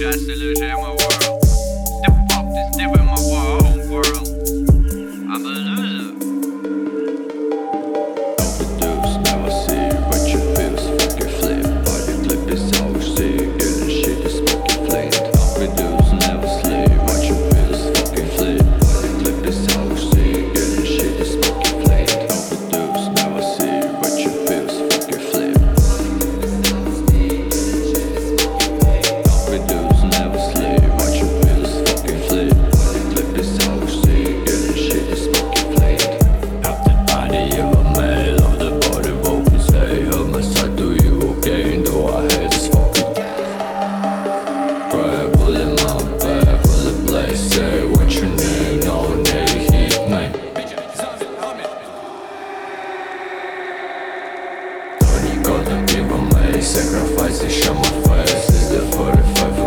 just to lose in my world. The fuck is different my own world. I'm a loser. Overdose, now I see what you feel, fucking flip. Body clip is all we see, getting shit is smoking flame. Overdose, never sleep, what you feel, fucking flip. Body clip is all we see, getting shit is smoking flame. Overdose, now I see what you feel, fucking flip. Overdose, never sleep, what you feel, fucking flip. Body clip is all we see, getting shit is smoking flame. Out the body of a male, of the body broken, say, of my side, do you okay? Though I hate this fucking Grab bullet, my bag, bullet place, say what you need, no name, heat, man. Don't you gotta give a man, sacrifice, show my face, is the 45